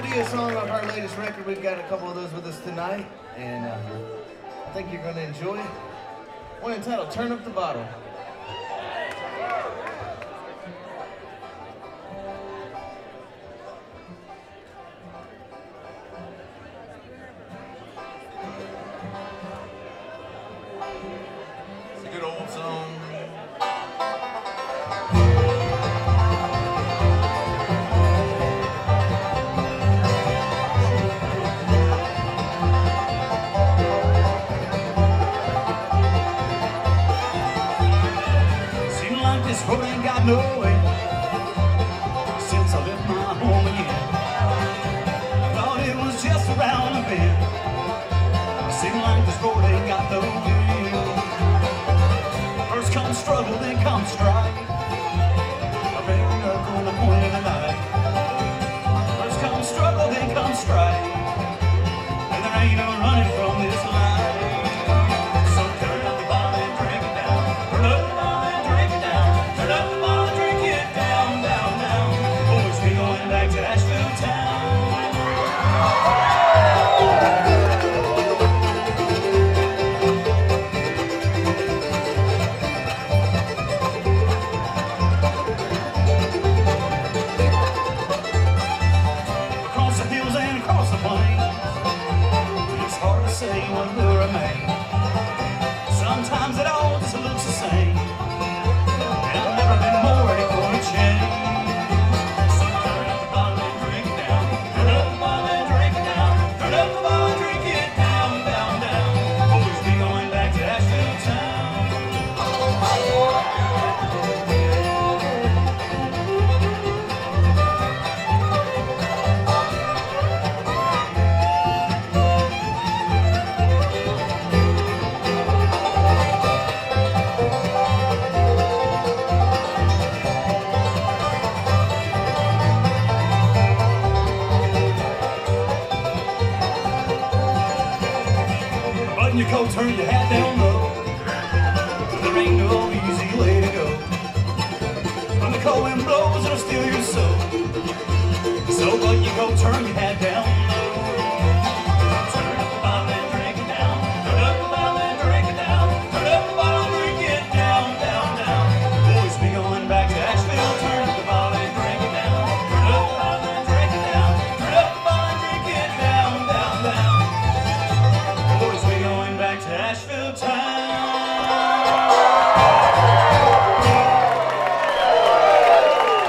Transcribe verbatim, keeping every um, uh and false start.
we'll do a song off our latest record. We've got a couple of those with us tonight, and uh, I think you're going to enjoy it. One entitled Turn Up the Bottle. It's a good old song. This road ain't got no end since I left my home again. Thought it was just around the bend. Seems like this road ain't got no end. First comes struggle, then comes strife. A bare knuckle in the point of the night. First comes struggle, then comes strife, and there ain't no running from this life. So turn up the bottle and drink it down. Turn up the bottle and drink it down. Turn up the bottle, drink it down, down, down. Boys, we going back to Asheville town. Across the hills and across the plains, it's hard to say what will remain. Sometimes it all just looks the same. I've never been more ready for a change. So turn up the bottle and drink it down. Turn up the bottle and drink it down. Turn up the bottle and drink it down, down, down. Boys, we going back to Asheville town. Button your coat, turn your hat down